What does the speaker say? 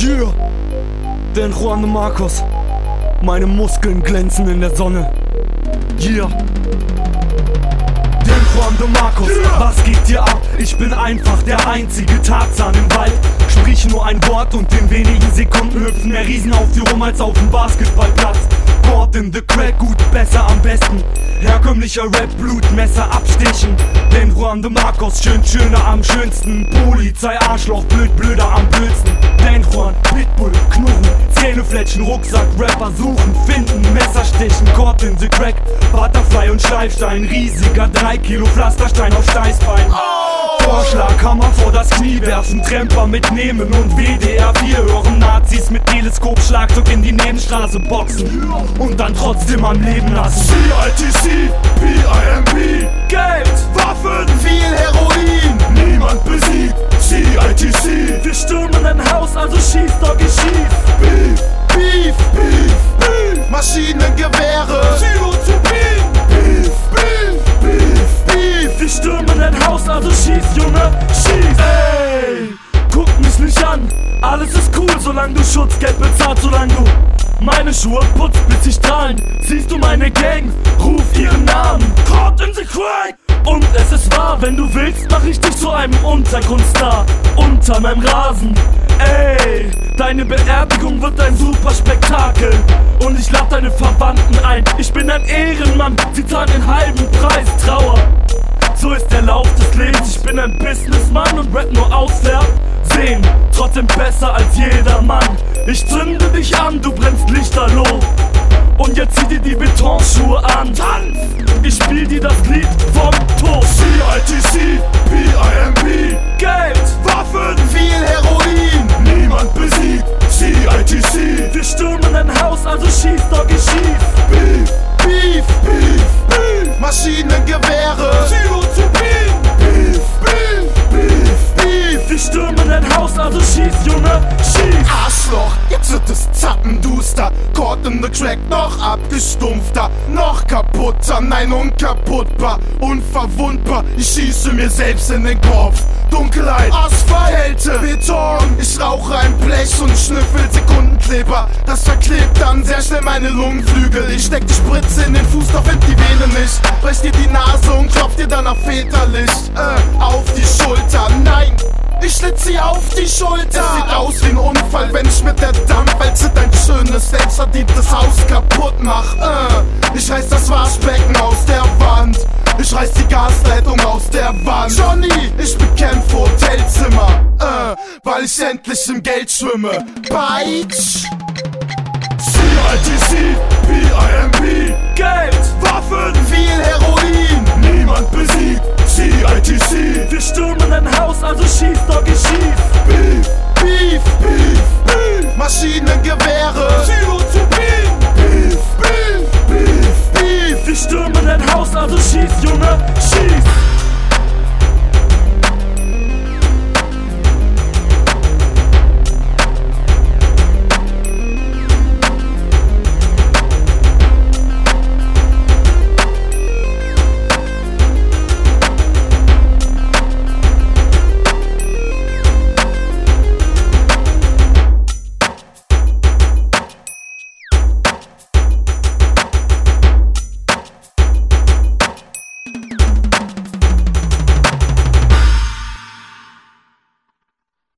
Yeah, den Juan de Marcos. Meine Muskeln glänzen in der Sonne. Yeah. Den Juan de Marcos, was geht hier ab? Ich bin einfach der einzige Tarzan im Wald. Sprich nur ein Wort und in wenigen Sekunden hüpfen mehr Riesen auf dir rum als auf dem Basketballplatz. Caught in the crack, gut, besser am besten. Herkömmlicher Rap, Blutmesser abstechen. Den Juan de Marcos, schöner am schönsten. Polizei, Arschloch, blöder am blödsten. Den Juan, Pitbull, Knurren, Zähne fletschen, Rucksack, Rapper suchen, finden, Messer stechen. Caught in the crack, Butterfly und Schleifstein. Riesiger 3 Kilo Pflasterstein auf Steißbein. Vorschlag, Hammer vor das Knie werfen, Tremper mitnehmen und WDR 4 hören. Nazis mit Teleskop, Schlagzeug in die Nebenstraße boxen und dann trotzdem am Leben lassen. CITC, PIMP, Geld, Waffen, viel Heroin, niemand besiegt CITC. wir stürmen ein Haus, also schieß, Doggy, schieß. Beef, Beef, Beef, Beef, Maschinengewehre, Zero zu Beef, Beef, Beef, Beef, Beef. Wir stürmen ein Haus, also schieß, Junge, schieß. Ey, guck mich nicht an, alles ist cool, solange du Schutzgeld bezahlst, solange du meine Schuhe putzt, bis sie strahlen. Siehst du meine Gang, ruf ihren Namen. Caught in the crack. Und es ist wahr, wenn du willst, mach ich dich zu einem Untergrundstar. Unter meinem Rasen. Ey, deine Beerdigung wird ein super Spektakel. Und ich lad deine Verwandten ein. Ich bin ein Ehrenmann, sie zahlen den halben Preis Trauer. So ist der Lauf des Lebens, ich bin ein Businessmann und rap nur aus Versehen. Trotzdem besser als jeder Mann. Ich zünde dich an, du brennst lichterloh. Und jetzt zieh dir die Betonschuhe an. Tanz! Ich spiel dir das Lied vom Tod. CITC, PIMP, Geld, Waffen, viel Heroin, niemand besiegt CITC. wir stürmen ein Haus, also schieß, Doggy, schieß. Beef, Beef, Beef, Beef, Maschinengewehre, Zero zu Beef, Beef, Beef, Beef, Beef. Wir stürmen ein Haus, also schieß, Junge, schieß. Arschloch, jetzt wird es zappenduster. Caught in the crack, noch abgestumpfter, noch kaputter, nein unkaputtbar, unverwundbar. Ich schieße mir selbst in den Kopf. Dunkelheit, Asphalt, Kälte, Beton. Ich rauche ein Blech und schnüffel Sekundenkleber. Das verklebt dann sehr schnell meine Lungenflügel. Ich steck die Spritze in den Fuß, doch find die Vene nicht. Brech dir die Nase und klopf dir danach väterlich auf die Schulter. Nein! Ich schlitz sie auf die Schulter. Es sieht aus wie ein Unfall, wenn ich mit der Dampfwalze dein schönes, selbstverdientes Haus kaputt mach. Ich reiß das Waschbecken aus der Wand. Ich reiß die Gasleitung aus der Wand. Johnny, ich bekämpfe Hotelzimmer, weil ich endlich im Geld schwimme. Peitsch! CITC, PIMP, Geld, Waffen, viel Heroin, niemand besiegt CITC. wir stürmen ein Haus, also schieß, Doggy, schieß. Beef, Beef, Beef, Beef, Maschinengewehre, Zero